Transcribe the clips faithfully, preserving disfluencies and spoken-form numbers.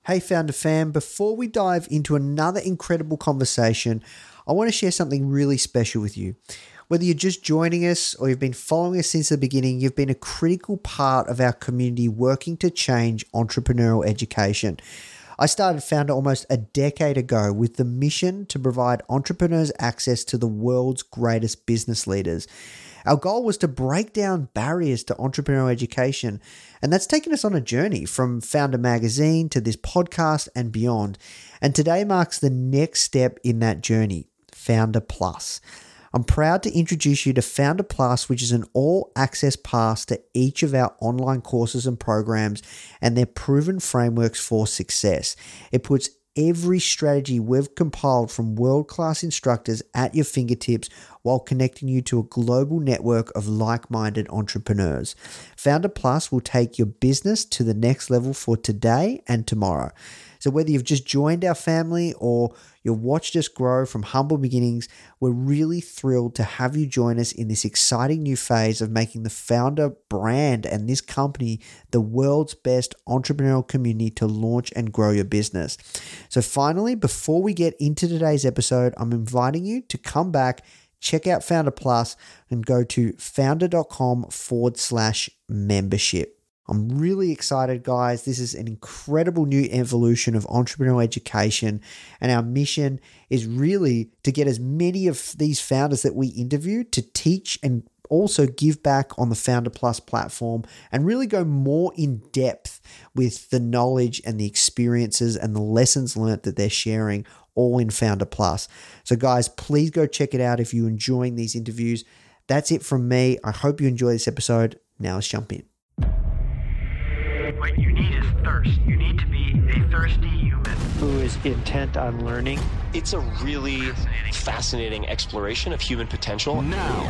Hey Founder Fam, before we dive into another incredible conversation, I want to share something really special with you. Whether you're just joining us or you've been following us since the beginning, you've been a critical part of our community working to change entrepreneurial education. I started Founder almost a decade ago with the mission to provide entrepreneurs access to the world's greatest business leaders. Our goal was to break down barriers to entrepreneurial education, and that's taken us on a journey from Founder Magazine to this podcast and beyond. And today marks the next step in that journey, Founder Plus. I'm proud to introduce you to Founder Plus, which is an all-access pass to each of our online courses and programs and their proven frameworks for success. It puts every strategy we've compiled from world-class instructors at your fingertips while connecting you to a global network of like-minded entrepreneurs. Founder Plus will take your business to the next level for today and tomorrow. So whether you've just joined our family or you've watched us grow from humble beginnings, we're really thrilled to have you join us in this exciting new phase of making the Founder brand and this company the world's best entrepreneurial community to launch and grow your business. So finally, before we get into today's episode, I'm inviting you to come back, check out Founder Plus, and go to founder.com forward slash membership. I'm really excited, guys. This is an incredible new evolution of entrepreneurial education, and our mission is really to get as many of these founders that we interview to teach and also give back on the Founder Plus platform and really go more in depth with the knowledge and the experiences and the lessons learned that they're sharing all in Founder Plus. So guys, please go check it out if you're enjoying these interviews. That's it from me. I hope you enjoy this episode. Now let's jump in. What you need is thirst. You need to be a thirsty human who is intent on learning. It's a really fascinating, fascinating exploration of human potential. Now,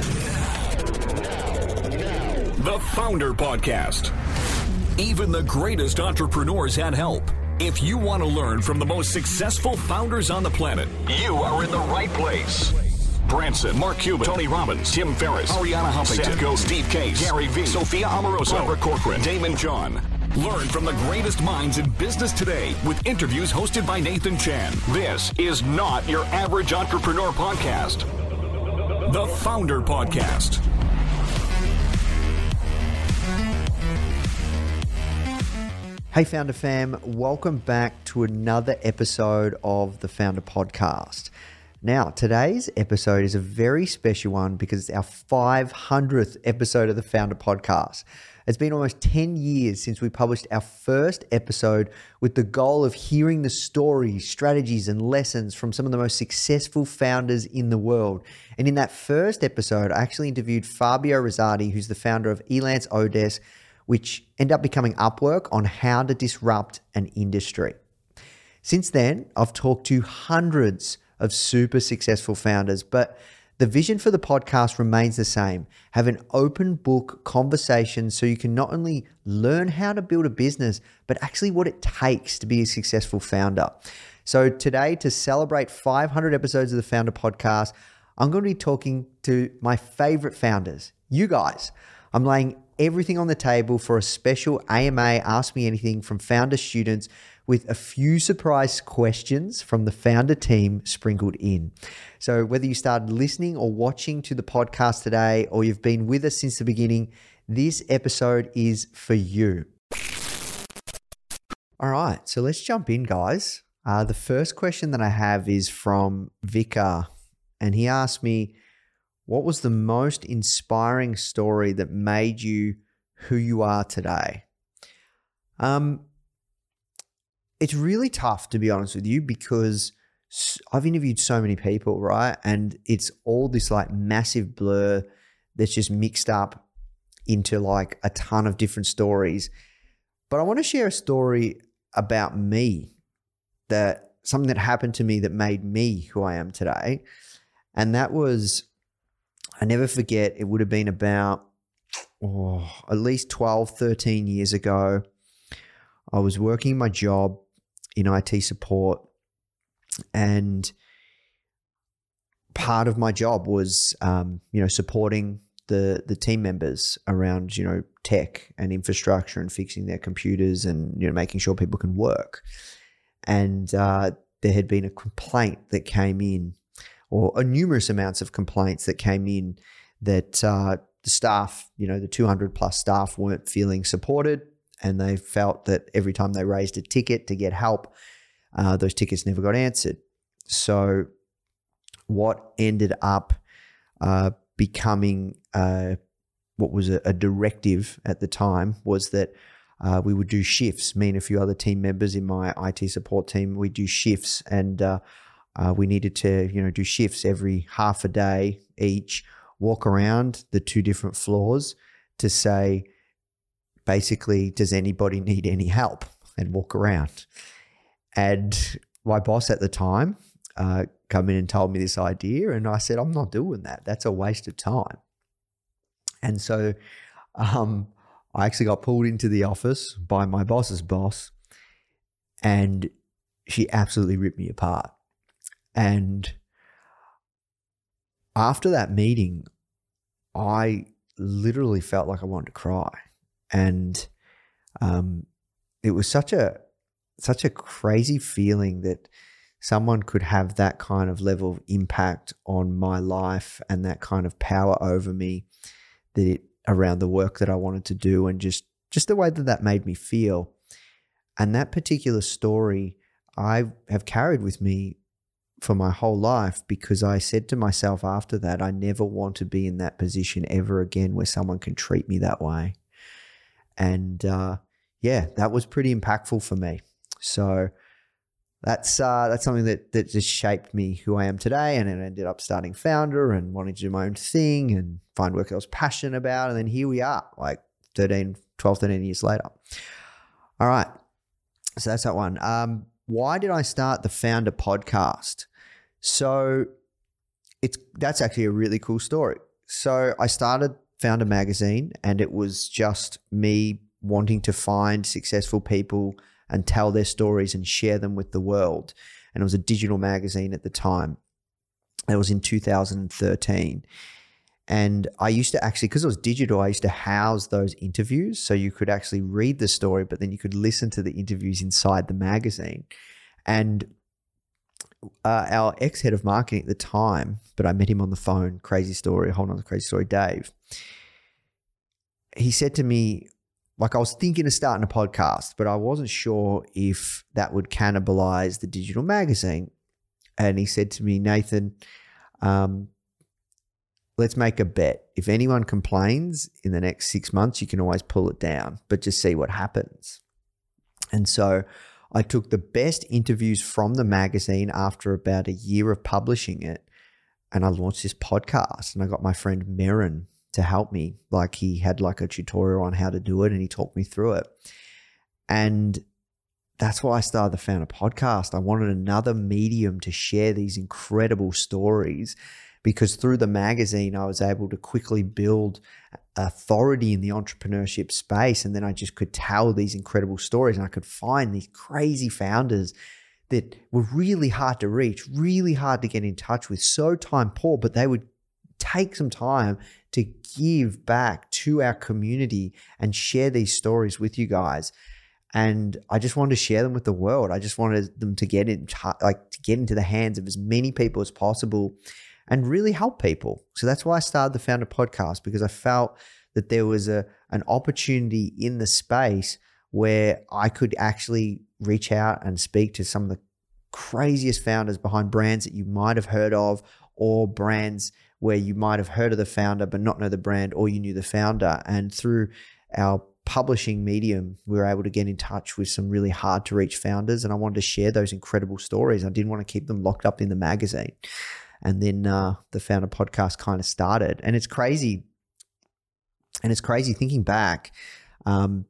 the Founder Podcast. Even the greatest entrepreneurs had help. If you want to learn from the most successful founders on the planet, you are in the right place. Branson, Mark Cuban, Tony Robbins, Tim Ferriss, Ariana Huffington, Seth Godin, Steve Case, Gary Vee, Sophia Amoruso, Barbara Corcoran, Damon John. Learn from the greatest minds in business today with interviews hosted by Nathan Chan. This is not your average entrepreneur podcast. The Founder Podcast. Hey Founder Fam, welcome back to another episode of the Founder Podcast. Now, today's episode is a very special one because it's our five hundredth episode of the Founder Podcast. It's been almost ten years since we published our first episode with the goal of hearing the stories, strategies, and lessons from some of the most successful founders in the world. And in that first episode, I actually interviewed Fabio Rosati, who's the founder of Elance Odesk, which ended up becoming Upwork, on how to disrupt an industry. Since then, I've talked to hundreds of super successful founders, but the vision for the podcast remains the same. Have an open book conversation so you can not only learn how to build a business, but actually what it takes to be a successful founder. So today, to celebrate five hundred episodes of the Founder Podcast, I'm going to be talking to my favorite founders, you guys. I'm laying everything on the table for a special A M A Ask Me Anything from founder students, with a few surprise questions from the founder team sprinkled in. So whether you started listening or watching to the podcast today, or you've been with us since the beginning, this episode is for you. All right, so let's jump in, guys. Uh, the first question that I have is from Vika, and he asked me, what was the most inspiring story that made you who you are today? Um, It's really tough, to be honest with you, because I've interviewed so many people, right? And it's all this like massive blur that's just mixed up into like a ton of different stories. But I want to share a story about me, that something that happened to me that made me who I am today. And that was, I never forget, it would have been about oh, at least twelve, thirteen years ago. I was working my job in I T support, and part of my job was, um, you know, supporting the the team members around, you know, tech and infrastructure and fixing their computers and, you know, making sure people can work. and uh, there had been a complaint that came in, or a numerous amounts of complaints that came in that uh, the staff, you know, the two hundred plus staff weren't feeling supported, and they felt that every time they raised a ticket to get help, uh, those tickets never got answered. So what ended up uh, becoming uh, what was a, a directive at the time was that uh, we would do shifts. Me and a few other team members in my I T support team, we do shifts, and uh, uh, we needed to, you know, do shifts every half a day each, walk around the two different floors to say, basically, does anybody need any help, and walk around. And my boss at the time uh, come in and told me this idea, and I said, I'm not doing that. That's a waste of time. And so um, I actually got pulled into the office by my boss's boss, and she absolutely ripped me apart. And after that meeting, I literally felt like I wanted to cry. And um, it was such a such a crazy feeling that someone could have that kind of level of impact on my life and that kind of power over me, that it, around the work that I wanted to do, and just just the way that that made me feel. And that particular story I have carried with me for my whole life, because I said to myself after that, I never want to be in that position ever again where someone can treat me that way. And uh, yeah, that was pretty impactful for me. So that's uh, that's something that that just shaped me who I am today, and then I ended up starting Founder and wanting to do my own thing and find work I was passionate about. And then here we are, like thirteen, twelve, thirteen years later. All right. So that's that one. Um, why did I start the Founder podcast? So it's that's actually a really cool story. So I started Founder Magazine, and it was just me wanting to find successful people and tell their stories and share them with the world. And it was a digital magazine at the time. It was in two thousand thirteen. And I used to actually, because it was digital, I used to house those interviews. So you could actually read the story, but then you could listen to the interviews inside the magazine. And uh, our ex-head of marketing at the time, but I met him on the phone, crazy story, hold on, the crazy story, Dave. He said to me, like, I was thinking of starting a podcast, but I wasn't sure if that would cannibalize the digital magazine. And he said to me, Nathan, um, let's make a bet. If anyone complains in the next six months, you can always pull it down, but just see what happens. And so I took the best interviews from the magazine after about a year of publishing it, and I launched this podcast. And I got my friend Merrin to help me. Like, he had like a tutorial on how to do it, and he talked me through it. And that's why I started the Founder podcast. I wanted another medium to share these incredible stories, because through the magazine, I was able to quickly build authority in the entrepreneurship space. And then I just could tell these incredible stories, and I could find these crazy founders that were really hard to reach, really hard to get in touch with, so time poor, but they would take some time to give back to our community and share these stories with you guys. And I just wanted to share them with the world. I just wanted them to get in, like to get into the hands of as many people as possible and really help people. So that's why I started the Founder podcast, because I felt that there was a an opportunity in the space where I could actually reach out and speak to some of the craziest founders behind brands that you might have heard of, or brands where you might have heard of the founder but not know the brand, or you knew the founder. And through our publishing medium, we were able to get in touch with some really hard to reach founders, and I wanted to share those incredible stories. I didn't want to keep them locked up in the magazine. And then uh, the Founder podcast kind of started. And it's crazy. And it's crazy thinking back. Um,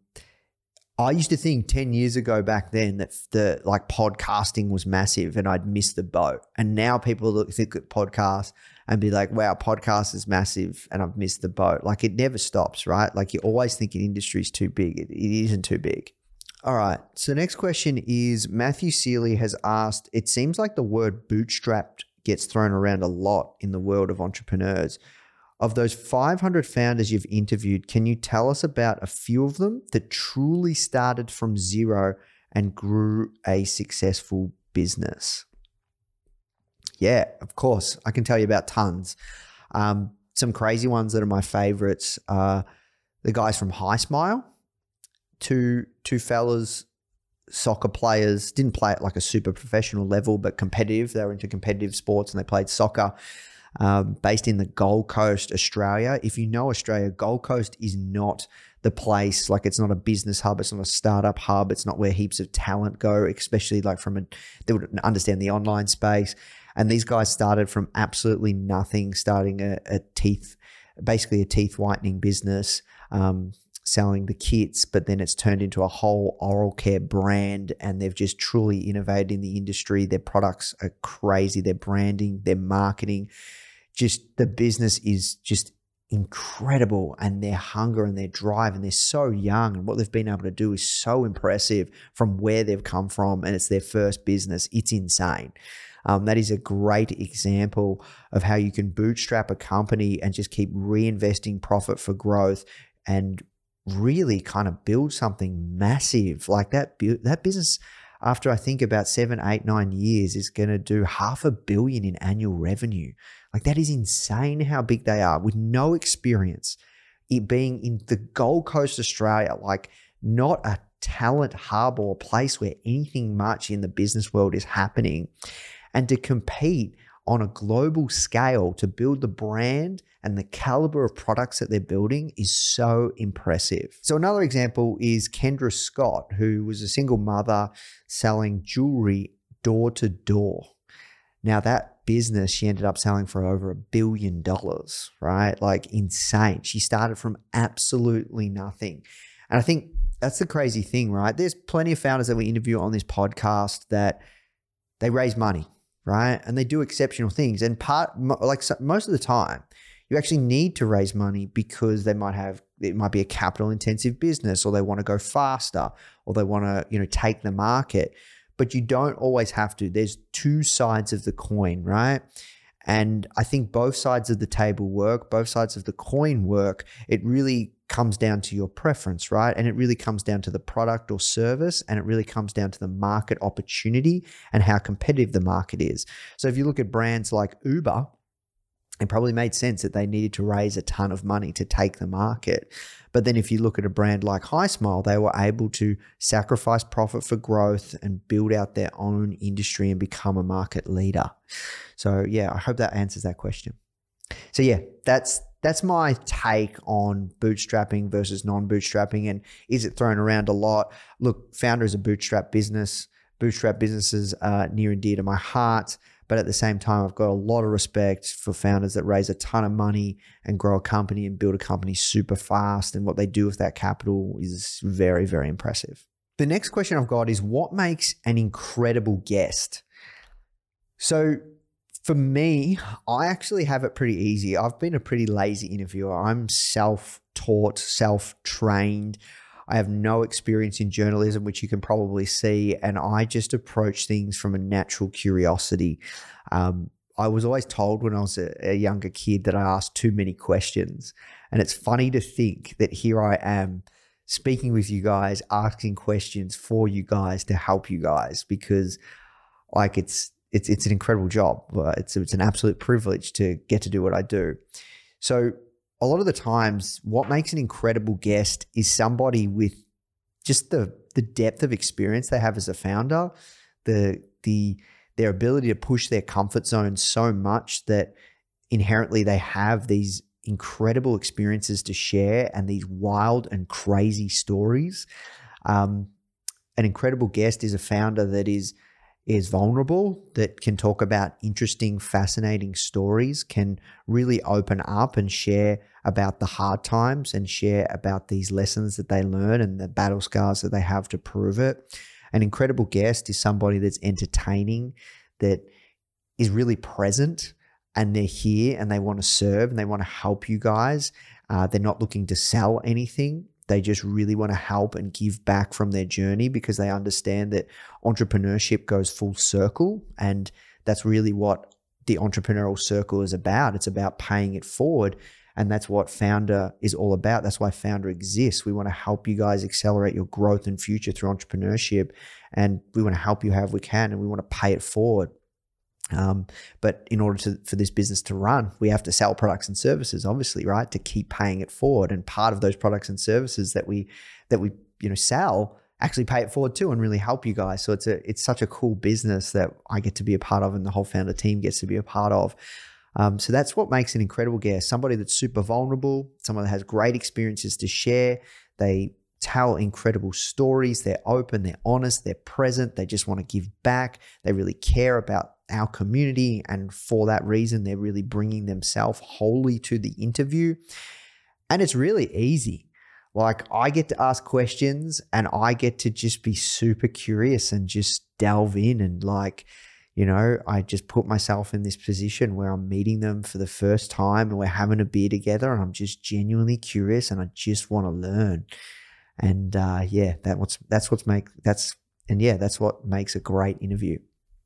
I used to think ten years ago back then that the like podcasting was massive and I'd missed the boat. And now people look, think at podcasts and be like, wow, podcast is massive and I've missed the boat. Like, it never stops, right? Like, you always think an industry is too big. It, it isn't too big. All right. So next question is, Matthew Seeley has asked, it seems like the word bootstrapped gets thrown around a lot in the world of entrepreneurs. Of those five hundred founders you've interviewed, can you tell us about a few of them that truly started from zero and grew a successful business? Yeah, of course. I can tell you about tons. Um, some crazy ones that are my favorites are the guys from High Smile, two, two fellas, soccer players, didn't play at like a super professional level, but competitive. They were into competitive sports and they played soccer, um, based in the Gold Coast, Australia. If you know Australia, Gold Coast is not the place, like it's not a business hub, it's not a startup hub, it's not where heaps of talent go, especially like from a, they would understand the online space. And these guys started from absolutely nothing, starting a, a teeth, basically a teeth whitening business, um, selling the kits, but then it's turned into a whole oral care brand, and they've just truly innovated in the industry. Their products are crazy, their branding, their marketing, just the business is just incredible, and their hunger and their drive, and they're so young, and what they've been able to do is so impressive from where they've come from, and it's their first business. It's insane. Um, that is a great example of how you can bootstrap a company and just keep reinvesting profit for growth and really kind of build something massive like that. That business, after I think about seven, eight, nine years, is going to do half a billion in annual revenue. Like that is insane how big they are with no experience. It being in the Gold Coast, Australia, like not a talent hub or a place where anything much in the business world is happening. And to compete on a global scale to build the brand and the caliber of products that they're building is so impressive. So another example is Kendra Scott, who was a single mother selling jewelry door to door. Now that business, she ended up selling for over a billion dollars, right? Like insane. She started from absolutely nothing. And I think that's the crazy thing, right? There's plenty of founders that we interview on this podcast that they raise money, right? And they do exceptional things. And part, like most of the time, you actually need to raise money because they might have, it might be a capital intensive business, or they want to go faster, or they want to, you know, take the market. But you don't always have to. There's two sides of the coin, right? And I think both sides of the table work, both sides of the coin work. It really comes down to your preference, right? And it really comes down to the product or service, and it really comes down to the market opportunity and how competitive the market is. So if you look at brands like Uber, it probably made sense that they needed to raise a ton of money to take the market. But then if you look at a brand like High Smile, they were able to sacrifice profit for growth and build out their own industry and become a market leader. So yeah, I hope that answers that question. So yeah, that's that's my take on bootstrapping versus non-bootstrapping, and is it thrown around a lot? Look, Foundr is a bootstrap business. Bootstrap businesses are near and dear to my heart. But at the same time, I've got a lot of respect for founders that raise a ton of money and grow a company and build a company super fast. And what they do with that capital is very, very impressive. The next question I've got is, what makes an incredible guest? So for me, I actually have it pretty easy. I've been a pretty lazy interviewer. I'm self-taught, self-trained. I have no experience in journalism, which you can probably see, and I just approach things from a natural curiosity. Um, I was always told when I was a, a younger kid that I asked too many questions, and it's funny to think that here I am speaking with you guys, asking questions for you guys to help you guys, because like it's it's it's an incredible job. It's it's an absolute privilege to get to do what I do. So a lot of the times, what makes an incredible guest is somebody with just the the depth of experience they have as a founder, the the their ability to push their comfort zone so much that inherently they have these incredible experiences to share and these wild and crazy stories. Um, an incredible guest is a founder that is is vulnerable, that can talk about interesting, fascinating stories, can really open up and share about the hard times and share about these lessons that they learn and the battle scars that they have to prove it. An incredible guest is somebody that's entertaining, that is really present, and they're here and they want to serve and they want to help you guys. Uh, they're not looking to sell anything. They just really want to help and give back from their journey, because they understand that entrepreneurship goes full circle, and that's really what the entrepreneurial circle is about. It's about paying it forward And that's what Foundr is all about. That's why Foundr exists. We want to help you guys accelerate your growth and future through entrepreneurship. And we want to help you however we can, and we want to pay it forward. Um, but in order to, for this business to run, we have to sell products and services, obviously, right? To keep paying it forward. And part of those products and services that we, that we, you know, sell actually pay it forward too and really help you guys. So it's a, it's such a cool business that I get to be a part of, and the whole Foundr team gets to be a part of. Um, so that's what makes an incredible guest. Somebody that's super vulnerable, someone that has great experiences to share. They tell incredible stories. They're open, they're honest, they're present. They just want to give back. They really care about our community. And for that reason, they're really bringing themselves wholly to the interview. And it's really easy. Like, I get to ask questions and I get to just be super curious and just delve in, and like, you know, I just put myself in this position where I'm meeting them for the first time and we're having a beer together, and I'm just genuinely curious and I just want to learn. And uh, yeah, that what's that's what's make that's and yeah, that's what makes a great interview.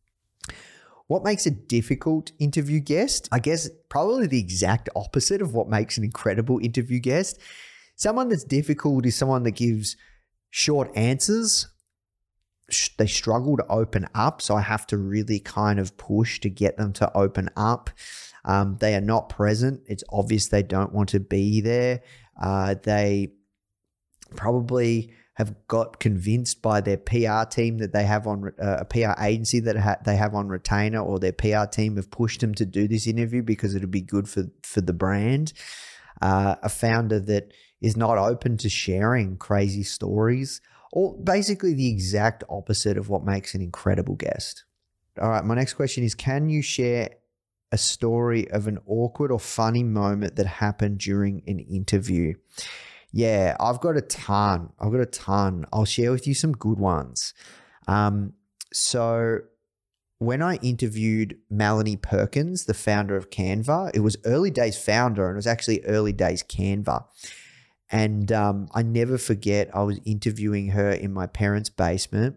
What makes a difficult interview guest? I guess probably the exact opposite of what makes an incredible interview guest. Someone that's difficult is someone that gives short answers. They struggle to open up, so I have to really kind of push to get them to open up. Um, they are not present. It's obvious they don't want to be there. Uh, they probably have got convinced by their P R team that they have on uh, a P R agency that ha- they have on retainer, or their P R team have pushed them to do this interview because it'll be good for, for the brand. Uh, a founder that is not open to sharing crazy stories, or basically the exact opposite of what makes an incredible guest. All right, my next question is, can you share a story of an awkward or funny moment that happened during an interview? Yeah, I've got a ton. I've got a ton. I'll share with you some good ones. Um, so when I interviewed Melanie Perkins, the founder of Canva, it was early days Foundr, and it was actually early days Canva. And um, I never forget, I was interviewing her in my parents' basement.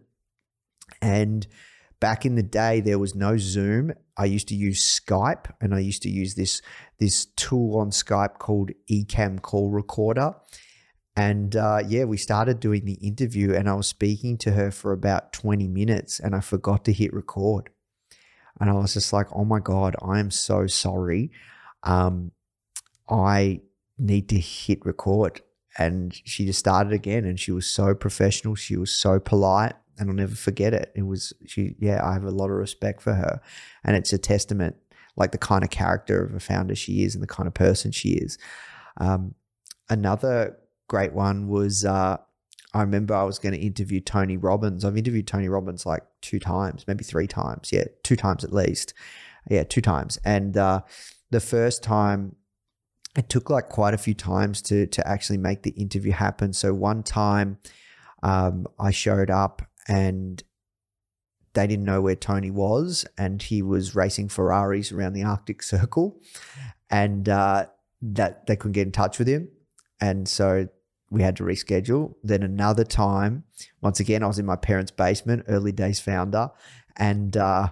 And back in the day, there was no Zoom. I used to use Skype, and I used to use this, this tool on Skype called Ecamm Call Recorder. And uh, yeah, we started doing the interview, and I was speaking to her for about twenty minutes, and I forgot to hit record. And I was just like, oh my God, I am so sorry. Um, I need to hit record. And she just started again, and she was so professional. She was so polite, and I'll never forget it. It was, she, yeah, I have a lot of respect for her, and it's a testament, like the kind of character of a founder she is and the kind of person she is. Um, another great one was, uh, I remember I was going to interview Tony Robbins. I've interviewed Tony Robbins like two times, maybe three times. Yeah, two times at least. Yeah, two times. And uh, the first time, it took like quite a few times to to actually make the interview happen. So one time um, I showed up and they didn't know where Tony was, and he was racing Ferraris around the Arctic Circle, and uh, that they couldn't get in touch with him. And so we had to reschedule. Then another time, once again, I was in my parents' basement, early days Foundr, and uh,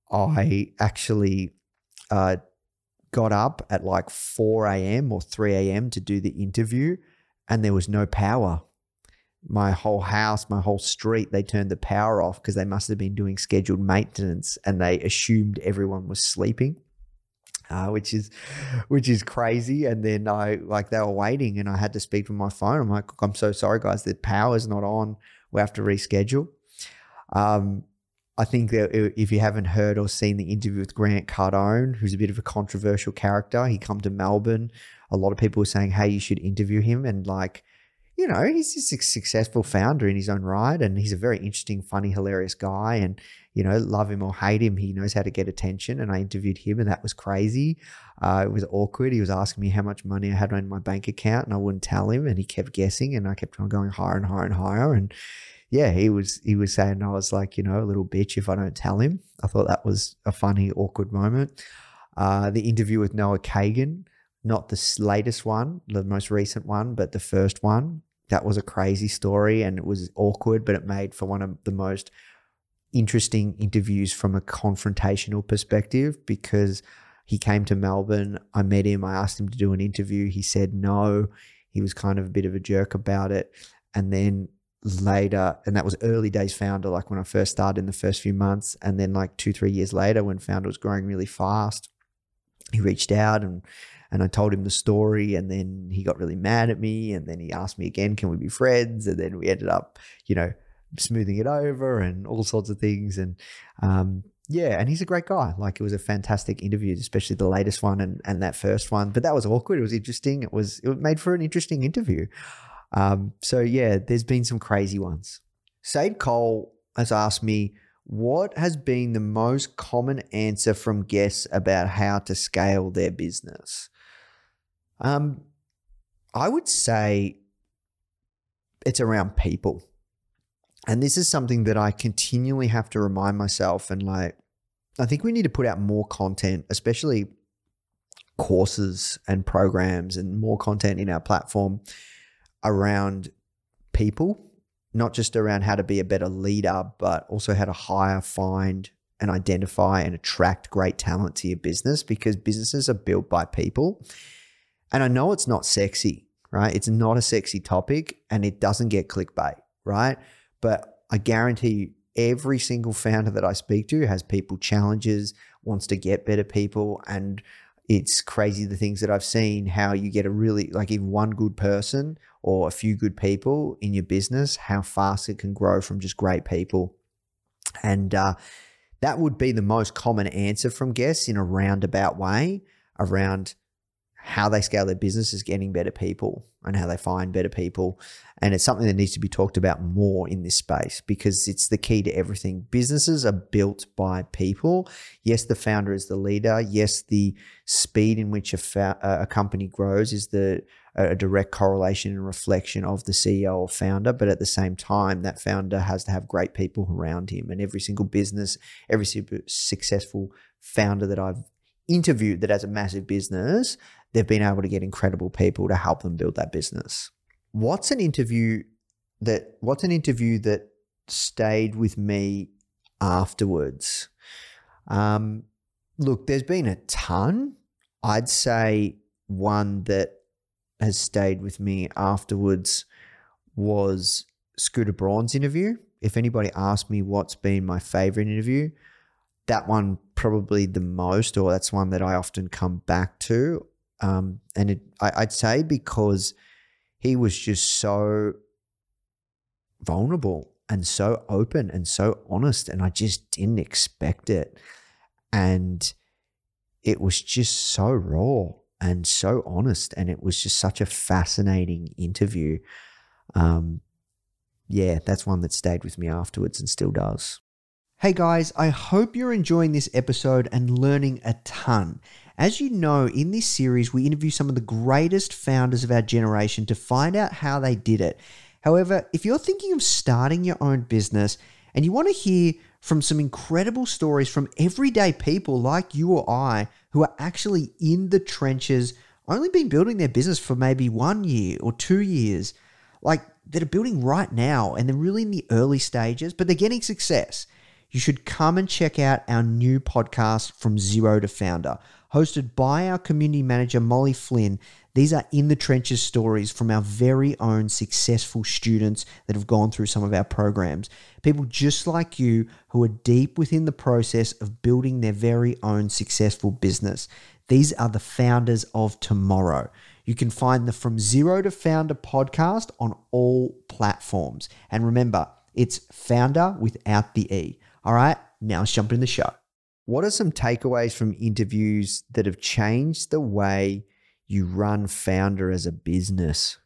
I actually uh, got up at like four a.m. or three a.m. to do the interview, and there was no power. My whole house, my whole street, they turned the power off because they must have been doing scheduled maintenance, and they assumed everyone was sleeping. Uh, which is, which is crazy. And then I like they were waiting, and I had to speak with my phone. I'm like, I'm so sorry, guys, the power's not on. We have to reschedule. Um, I think that if you haven't heard or seen the interview with Grant Cardone, who's a bit of a controversial character, he come to Melbourne. A lot of people were saying, "Hey, you should interview him." And like, you know, he's just a successful founder in his own right, and he's a very interesting, funny, hilarious guy. And you know, love him or hate him, he knows how to get attention. And I interviewed him, and that was crazy. Uh, it was awkward. He was asking me how much money I had in my bank account, and I wouldn't tell him. And he kept guessing, and I kept on going higher and higher and higher. And yeah, he was he was saying I was like, you know, a little bitch if I don't tell him. I thought that was a funny, awkward moment. Uh, the interview with Noah Kagan, not the latest one, the most recent one, but the first one. That was a crazy story, and it was awkward, but it made for one of the most interesting interviews from a confrontational perspective, because He came to Melbourne. I met him. I asked him to do an interview. He said no. He was kind of a bit of a jerk about it. And then later, and that was early days Founder, like when I first started in the first few months. And then like two, three years later, when Founder was growing really fast, he reached out and and I told him the story, and then he got really mad at me, and then he asked me again, can we be friends? And then we ended up, you know, smoothing it over and all sorts of things. And um, yeah, and he's a great guy. Like, it was a fantastic interview, especially the latest one and, and that first one. But that was awkward. It was interesting. It was it made for an interesting interview. Um, so yeah, there's been some crazy ones. Sade Cole has asked me, what has been the most common answer from guests about how to scale their business? Um, I would say it's around people. And this is something that I continually have to remind myself. And like, I think we need to put out more content, especially courses and programs, and more content in our platform around people, not just around how to be a better leader, but also how to hire, find, and identify and attract great talent to your business, because businesses are built by people. And I know it's not sexy, right? It's not a sexy topic, and it doesn't get clickbait, right? But I guarantee you, every single founder that I speak to has people challenges, wants to get better people. And it's crazy the things that I've seen, how you get a really, like even one good person or a few good people in your business, how fast it can grow from just great people. And uh, that would be the most common answer from guests in a roundabout way around how they scale their business is getting better people and how they find better people. And it's something that needs to be talked about more in this space, because it's the key to everything. Businesses are built by people. Yes, the founder is the leader. Yes, the speed in which a, fa- a company grows is the a direct correlation and reflection of the C E O or founder. But at the same time, that founder has to have great people around him. And every single business, every super successful founder that I've interviewed that has a massive business, they've been able to get incredible people to help them build that business. What's an interview that what's an interview that stayed with me afterwards? Um, look, there's been a ton. I'd say one that has stayed with me afterwards was Scooter Braun's interview. If anybody asked me what's been my favorite interview, that one probably the most, or that's one that I often come back to. Um, and it, I, I'd say because he was just so vulnerable and so open and so honest, and I just didn't expect it. And it was just so raw and so honest, and it was just such a fascinating interview. Um, yeah, that's one that stayed with me afterwards and still does. Hey guys, I hope you're enjoying this episode and learning a ton. As you know, in this series, we interview some of the greatest founders of our generation to find out how they did it. However, if you're thinking of starting your own business and you want to hear from some incredible stories from everyday people like you or I who are actually in the trenches, only been building their business for maybe one year or two years, like that are building right now and they're really in the early stages, but they're getting success, you should come and check out our new podcast, From Zero to Founder, hosted by our community manager, Molly Flynn. These are in the trenches stories from our very own successful students that have gone through some of our programs. People just like you who are deep within the process of building their very own successful business. These are the founders of tomorrow. You can find the From Zero to Founder podcast on all platforms. And remember, it's founder without the E. All right, now let's jump into the show. What are some takeaways from interviews that have changed the way you run Founder as a business?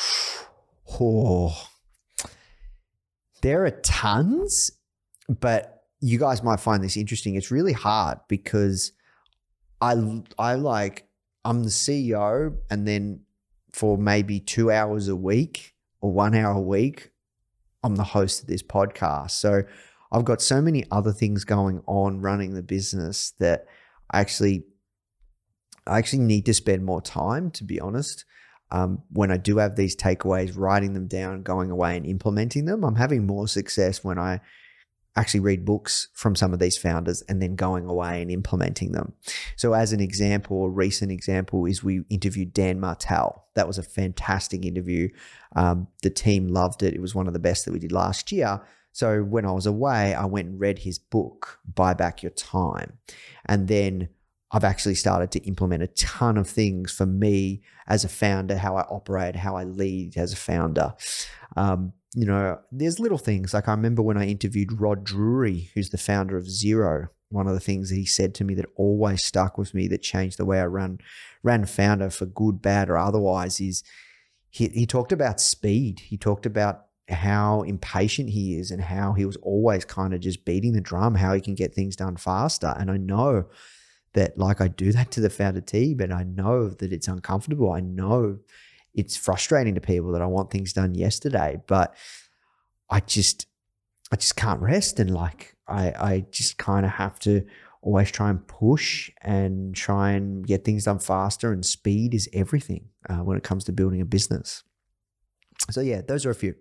Oh, there are tons, but you guys might find this interesting. It's really hard because I, I like, I'm the C E O, and then for maybe two hours a week or one hour a week, I'm the host of this podcast. So I've got so many other things going on running the business that I actually, I actually need to spend more time, to be honest. Um, when I do have these takeaways, writing them down, going away and implementing them, I'm having more success when I actually read books from some of these founders and then going away and implementing them. So as an example, a recent example is we interviewed Dan Martell. That was a fantastic interview. Um, the team loved it. It was one of the best that we did last year. So when I was away, I went and read his book, Buy Back Your Time. And then I've actually started to implement a ton of things for me as a founder, how I operate, how I lead as a founder. Um, you know, there's little things. Like I remember when I interviewed Rod Drury, who's the founder of Xero, one of the things that he said to me that always stuck with me that changed the way I run, ran Founder for good, bad, or otherwise is he, he talked about speed. He talked about how impatient he is and how he was always kind of just beating the drum, how he can get things done faster. And I know that like I do that to the founder team, and I know that it's uncomfortable. I know it's frustrating to people that I want things done yesterday, but I just, I just can't rest. And like, I, I just kind of have to always try and push and try and get things done faster, and speed is everything uh, when it comes to building a business. So yeah, those are a few.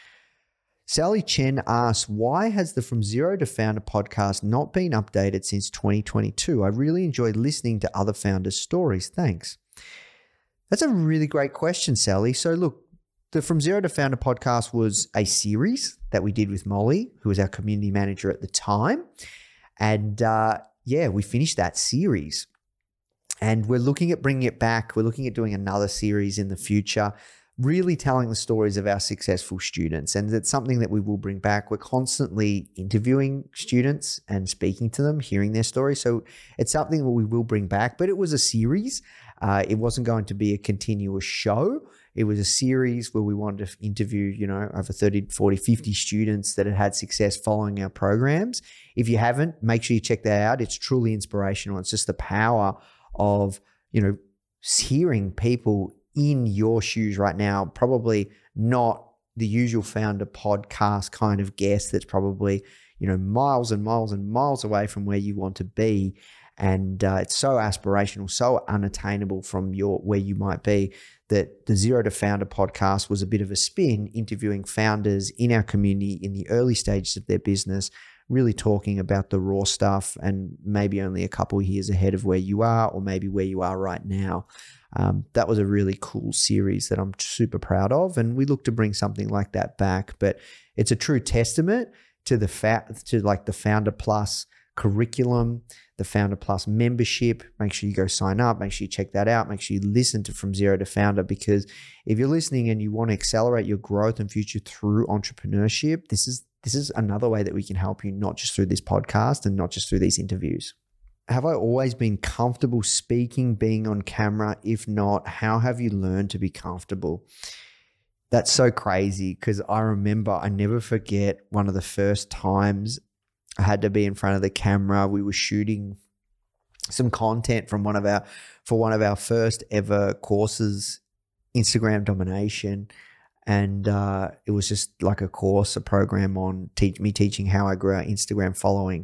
Sally Chen asks, why has the From Zero to Founder podcast not been updated since twenty twenty-two? I really enjoyed listening to other founders' stories. Thanks. That's a really great question, Sally. So look, the From Zero to Founder podcast was a series that we did with Molly, who was our community manager at the time. And uh, yeah, we finished that series. And we're looking at bringing it back. We're looking at doing another series in the future, really telling the stories of our successful students. And it's something that we will bring back. We're constantly interviewing students and speaking to them, hearing their stories. So it's something that we will bring back, but it was a series. Uh, it wasn't going to be a continuous show. It was a series where we wanted to interview, you know, over thirty, forty, fifty students that had had success following our programs. If you haven't, make sure you check that out. It's truly inspirational. It's just the power of, you know, hearing people in your shoes right now, probably not the usual founder podcast kind of guest that's probably, you know, miles and miles and miles away from where you want to be. And uh, it's so aspirational, so unattainable from your where you might be, that the Zero to Founder podcast was a bit of a spin, interviewing founders in our community in the early stages of their business, really talking about the raw stuff and maybe only a couple of years ahead of where you are, or maybe where you are right now. Um, that was a really cool series that I'm super proud of, and we look to bring something like that back. But it's a true testament to the fa- to like the Founder Plus curriculum, the Founder Plus membership. Make sure you go sign up. Make sure you check that out. Make sure you listen to From Zero to Founder, because if you're listening and you want to accelerate your growth and future through entrepreneurship, this is this is another way that we can help you, not just through this podcast and not just through these interviews. Have I always been comfortable speaking, being on camera? If not, how have you learned to be comfortable? That's so crazy, because I remember, I never forget one of the first times I had to be in front of the camera. We were shooting some content from one of our, for one of our first ever courses, Instagram Domination. And uh, it was just like a course, a program on teach me teaching how I grew our Instagram following.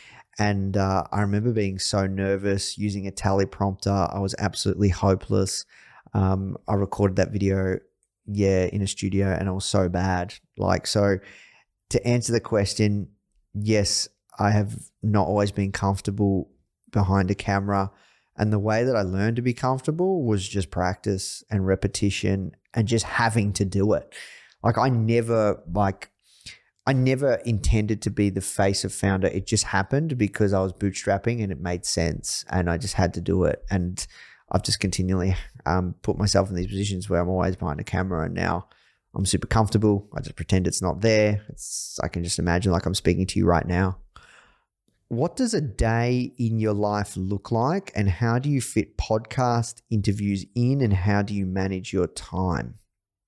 And uh, I remember being so nervous using a teleprompter. I was absolutely hopeless. Um, I recorded that video, yeah, in a studio, and I was so bad. Like, so to answer the question, yes, I have not always been comfortable behind a camera. And the way that I learned to be comfortable was just practice and repetition and just having to do it. Like I never, like, I never intended to be the face of Founder. It just happened because I was bootstrapping and it made sense, and I just had to do it. And I've just continually um, put myself in these positions where I'm always behind a camera, and now I'm super comfortable. I just pretend it's not there. It's, I can just imagine like I'm speaking to you right now. What does a day in your life look like, and how do you fit podcast interviews in, and how do you manage your time?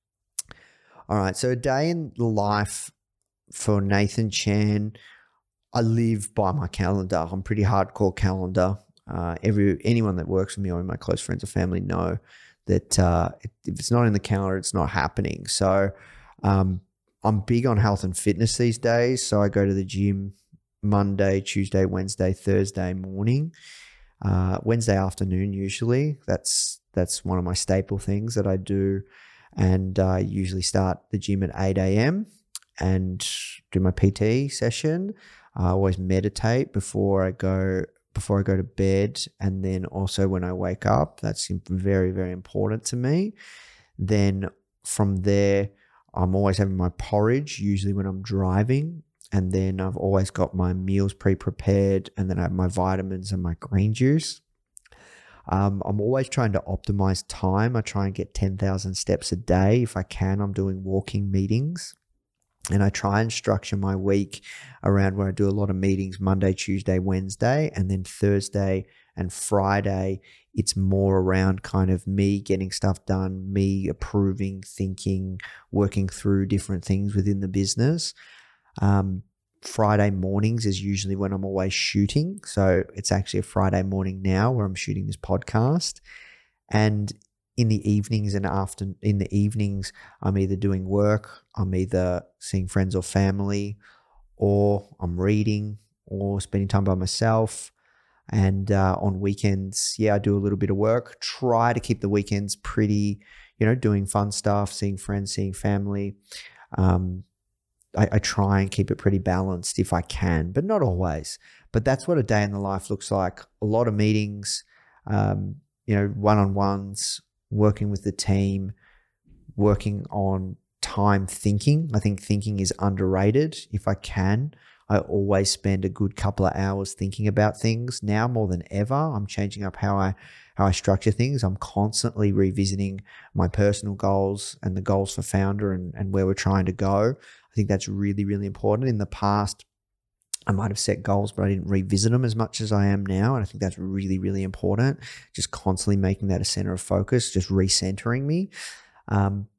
All right, so a day in the life for Nathan Chan, I live by my calendar. I'm pretty hardcore calendar. Uh, every anyone that works with me or my close friends or family know that uh, if it's not in the calendar, it's not happening. So um, I'm big on health and fitness these days. So I go to the gym Monday, Tuesday, Wednesday, Thursday morning, uh, Wednesday afternoon usually. That's that's one of my staple things that I do, and I uh, usually start the gym at eight a.m. and do my P T session. I always meditate before I go before I go to bed, and then also when I wake up. That's very, very important to me. Then from there, I'm always having my porridge, usually when I'm driving. And then I've always got my meals pre-prepared, and then I have my vitamins and my green juice. Um, I'm always trying to optimize time. I try and get ten thousand steps a day. If I can, I'm doing walking meetings. And I try and structure my week around where I do a lot of meetings Monday, Tuesday, Wednesday, and then Thursday and Friday, it's more around kind of me getting stuff done, me approving, thinking, working through different things within the business. Um, Friday mornings is usually when I'm always shooting. So it's actually a Friday morning now where I'm shooting this podcast. And in the evenings and after in the evenings, I'm either doing work, I'm either seeing friends or family, or I'm reading or spending time by myself. And uh, on weekends, yeah, I do a little bit of work. Try to keep the weekends pretty, you know, doing fun stuff, seeing friends, seeing family. Um, I, I try and keep it pretty balanced if I can, but not always. But that's what a day in the life looks like. A lot of meetings, um, you know, one-on-ones, working with the team, working on time thinking. I think thinking is underrated. If I can, I always spend a good couple of hours thinking about things. Now more than ever, I'm changing up how I how I structure things. I'm constantly revisiting my personal goals and the goals for Foundr and, and where we're trying to go. I think that's really, really important. In the past, I might have set goals, but I didn't revisit them as much as I am now. And I think that's really, really important. Just constantly making that a center of focus, just recentering me. Um,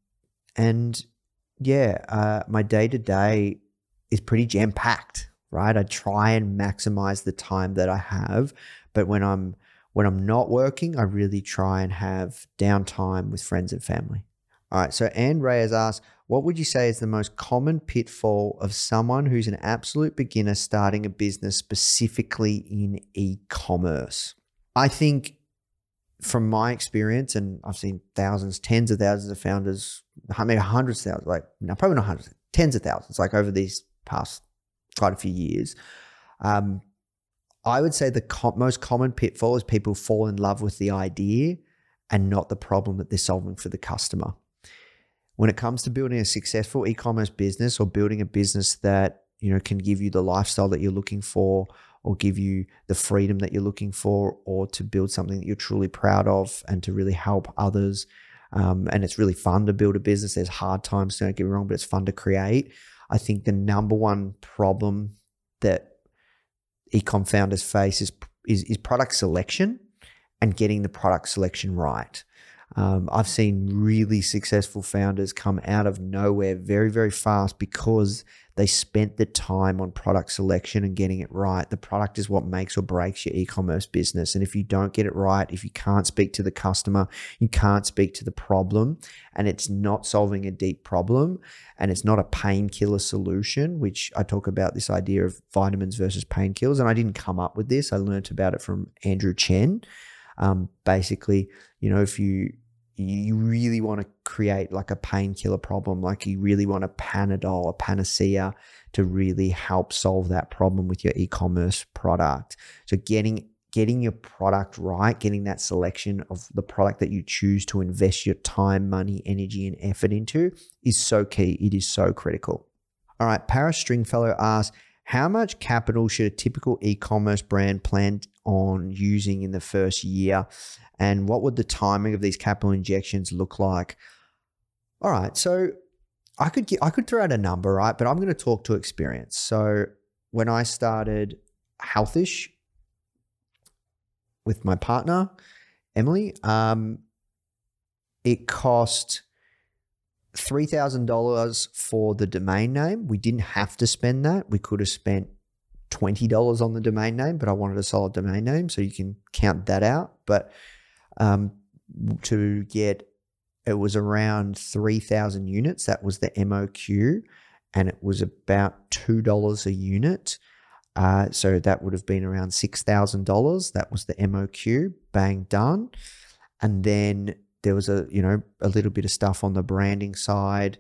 and yeah, uh, my day-to-day is pretty jam-packed, right? I try and maximize the time that I have. But when I'm when I'm not working, I really try and have downtime with friends and family. All right, so Anne Reyes asks, what would you say is the most common pitfall of someone who's an absolute beginner starting a business specifically in e-commerce? I think from my experience, and I've seen thousands, tens of thousands of founders, I mean hundreds of thousands, like no, probably not hundreds, tens of thousands, like over these past quite a few years. Um, I would say the co- most common pitfall is people fall in love with the idea and not the problem that they're solving for the customer. When it comes to building a successful e-commerce business or building a business that, you know, can give you the lifestyle that you're looking for or give you the freedom that you're looking for, or to build something that you're truly proud of and to really help others. Um, and it's really fun to build a business. There's hard times, don't get me wrong, but it's fun to create. I think the number one problem that e-com founders face is, is, is product selection and getting the product selection right. Um, I've seen really successful founders come out of nowhere very, very fast because they spent the time on product selection and getting it right. The product is what makes or breaks your e-commerce business. And if you don't get it right, if you can't speak to the customer, you can't speak to the problem, and it's not solving a deep problem, and it's not a painkiller solution, which I talk about this idea of vitamins versus painkillers. And I didn't come up with this. I learned about it from Andrew Chen. Um, basically, you know, if you you really want to create like a painkiller problem, like you really want a Panadol, a panacea to really help solve that problem with your e-commerce product. So getting getting your product right, getting that selection of the product that you choose to invest your time, money, energy, and effort into is so key. It is so critical. All right, Paris Stringfellow asks, how much capital should a typical e-commerce brand plan on using in the first year? And what would the timing of these capital injections look like? All right, so I could get, I could throw out a number, right? But I'm going to talk to experience. So when I started Healthish with my partner, Emily, um, it cost three thousand dollars for the domain name. We didn't have to spend that. We could have spent twenty dollars on the domain name, but I wanted a solid domain name, so you can count that out. But um, to get, it was around three thousand units. That was the M O Q, and it was about two dollars a unit. Uh, so that would have been around six thousand dollars. That was the M O Q, bang, done. And then there was a, you know, a little bit of stuff on the branding side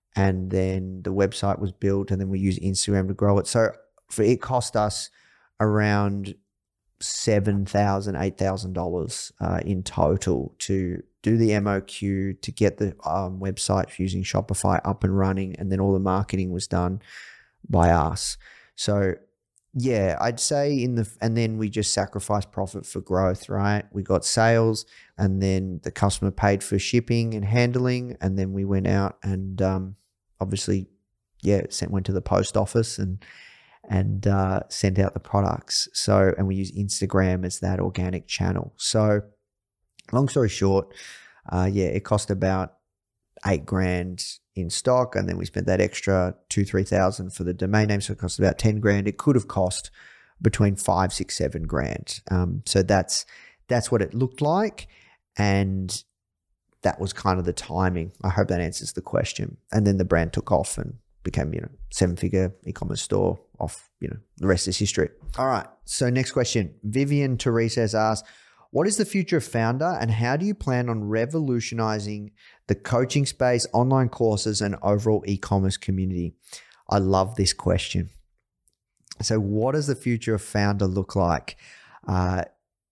and then the website was built, and then we used Instagram to grow it. So for it cost us around seven thousand dollars, eight thousand dollars uh, in total to do the M O Q, to get the um, website using Shopify up and running, and then all the marketing was done by us. So yeah, I'd say in the, and then we just sacrificed profit for growth, right? We got sales, and then the customer paid for shipping and handling, and then we went out and um, obviously, yeah, sent went to the post office and and uh, sent out the products. So, and we use Instagram as that organic channel. So, long story short, uh, yeah, it cost about eight grand in stock, and then we spent that extra two, three thousand for the domain name, so it cost about ten grand. It could have cost between five, six, seven grand. Um, so that's that's what it looked like, and that was kind of the timing. I hope that answers the question. And then the brand took off and became, you know, seven-figure e-commerce store. Off, you know, the rest is history. All right. So next question, Vivian Therese has asked, what is the future of Foundr, and how do you plan on revolutionizing the coaching space, online courses, and overall e-commerce community? I love this question. So what does the future of Foundr look like? Uh,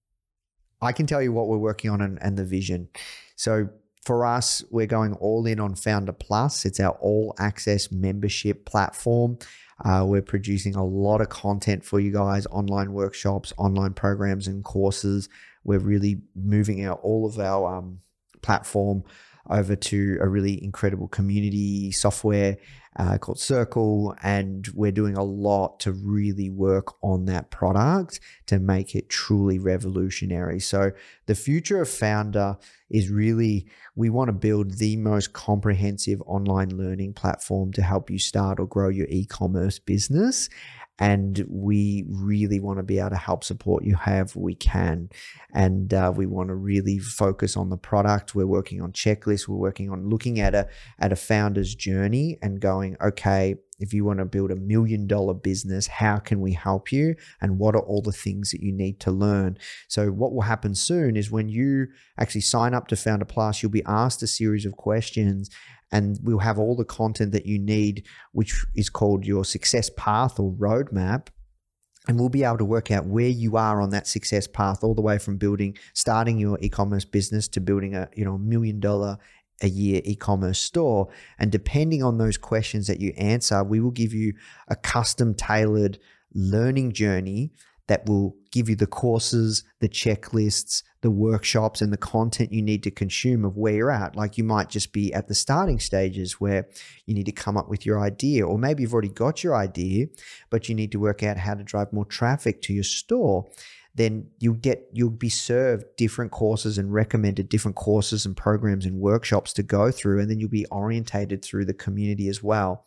I can tell you what we're working on and, and the vision. So for us, we're going all in on Foundr Plus. It's our all access membership platform. Uh, we're producing a lot of content for you guys, online workshops, online programs and courses. We're really moving out all of our um, platform over to a really incredible community software uh, called Circle, and we're doing a lot to really work on that product to make it truly revolutionary. So the future of Foundr is really, we want to build the most comprehensive online learning platform to help you start or grow your e-commerce business. And we really want to be able to help support you however we can. And uh, we want to really focus on the product. We're working on checklists. We're working on looking at a at a founder's journey and going, okay, if you want to build a million dollar business, how can we help you? And what are all the things that you need to learn? So what will happen soon is when you actually sign up to Foundr Plus, you'll be asked a series of questions, and we'll have all the content that you need, which is called your success path or roadmap. And we'll be able to work out where you are on that success path, all the way from building, starting your e-commerce business to building a, you know, a million dollar a year e-commerce store. And depending on those questions that you answer, we will give you a custom tailored learning journey that will give you the courses, the checklists, the workshops, and the content you need to consume of where you're at. Like you might just be at the starting stages where you need to come up with your idea, or maybe you've already got your idea, but you need to work out how to drive more traffic to your store. Then you'll get, you'll be served different courses and recommended different courses and programs and workshops to go through, and then you'll be orientated through the community as well.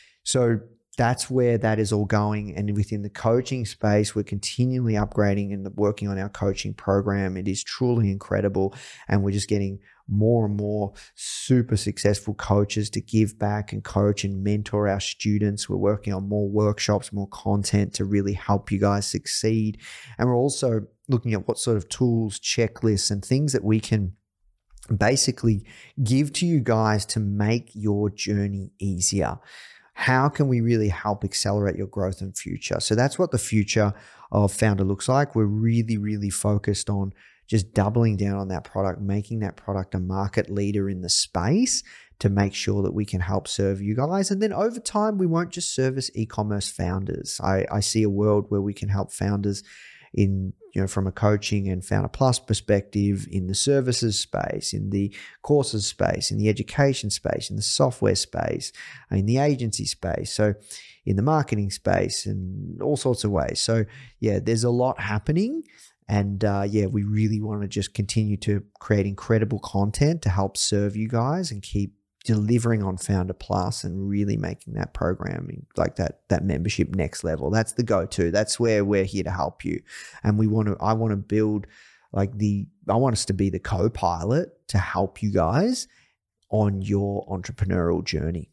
So that's where that is all going. And within the coaching space, we're continually upgrading and working on our coaching program. It is truly incredible. And we're just getting more and more super successful coaches to give back and coach and mentor our students. We're working on more workshops, more content to really help you guys succeed. And we're also looking at what sort of tools, checklists, and things that we can basically give to you guys to make your journey easier. How can we really help accelerate your growth and future? So that's what the future of Foundr looks like. We're really, really focused on just doubling down on that product, making that product a market leader in the space to make sure that we can help serve you guys. And then over time, we won't just service e-commerce founders. I, I see a world where we can help founders in, you know, from a coaching and Foundr Plus perspective, in the services space, in the courses space, in the education space, in the software space, in the agency space, so in the marketing space, and all sorts of ways. So yeah, there's a lot happening. And uh, yeah, we really want to just continue to create incredible content to help serve you guys and keep delivering on Foundr Plus and really making that programming, like that that membership, next level. That's the go-to. That's where we're here to help you. And we want to, I want to build like the, I want us to be the co-pilot to help you guys on your entrepreneurial journey.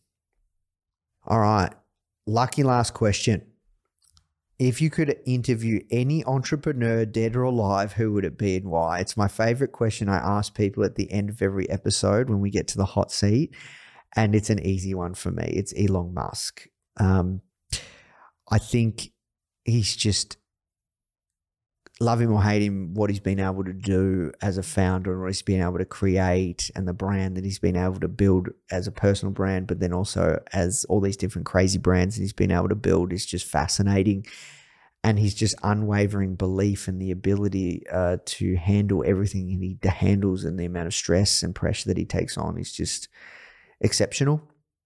All right. Lucky last question. If you could interview any entrepreneur, dead or alive, who would it be and why? It's my favorite question I ask people at the end of every episode when we get to the hot seat. and it's an easy one for me. It's Elon Musk. Um, I think he's just, love him or hate him, what he's been able to do as a founder and what he's been able to create and the brand that he's been able to build as a personal brand, but then also as all these different crazy brands that he's been able to build is just fascinating. And his just unwavering belief in the ability uh, to handle everything he handles and the amount of stress and pressure that he takes on is just exceptional.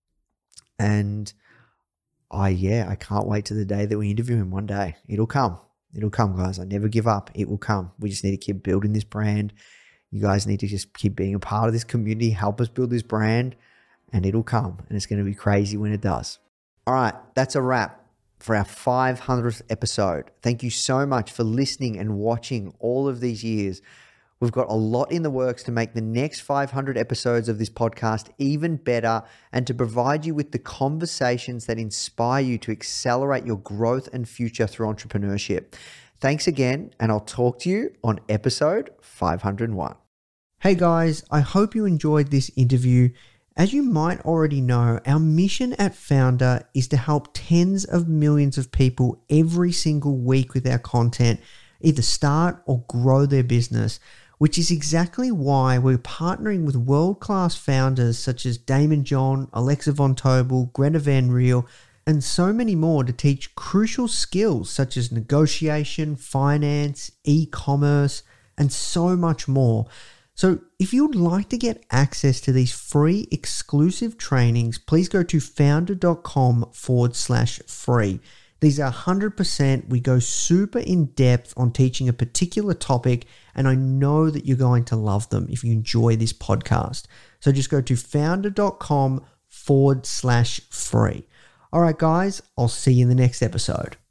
And I, yeah, I can't wait to the day that we interview him one day. It'll come. It'll come, guys. I never give up. It will come. We just need to keep building this brand. You guys need to just keep being a part of this community, help us build this brand, and it'll come. And it's going to be crazy when it does. All right, that's a wrap for our five hundredth episode. Thank you so much for listening and watching all of these years. We've got a lot in the works to make the next five hundred episodes of this podcast even better and to provide you with the conversations that inspire you to accelerate your growth and future through entrepreneurship. Thanks again, and I'll talk to you on episode five hundred one. Hey guys, I hope you enjoyed this interview. As you might already know, our mission at Foundr is to help tens of millions of people every single week with our content, either start or grow their business, which is exactly why we're partnering with world-class founders such as Damon John, Alexa Von Tobel, Greta Van Riel, and so many more to teach crucial skills such as negotiation, finance, e-commerce, and so much more. So if you'd like to get access to these free exclusive trainings, please go to foundr.com forward slash free. These are one hundred percent. We go super in depth on teaching a particular topic, and I know that you're going to love them if you enjoy this podcast. So just go to foundr.com forward slash free. All right, guys, I'll see you in the next episode.